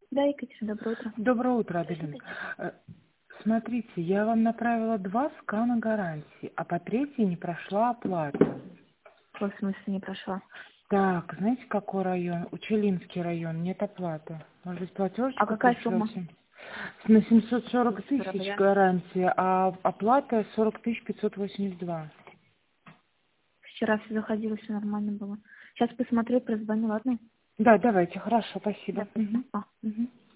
Да, Екатерина, доброе утро. Доброе утро, Аделина. Смотрите, я вам направила 2 скана гарантии, а по третьей не прошла оплата. В смысле не прошла? Так, знаете, какой район? Учелинский район, нет оплаты. Может быть, А платежечку какая сумма? пришлете? На 740 140, тысяч да? гарантия, а оплата 40 582. Вчера все заходило, все нормально было. Сейчас посмотрю, прозвоню, ладно? Да, давайте, хорошо, спасибо. Да, спасибо. А. Мгм.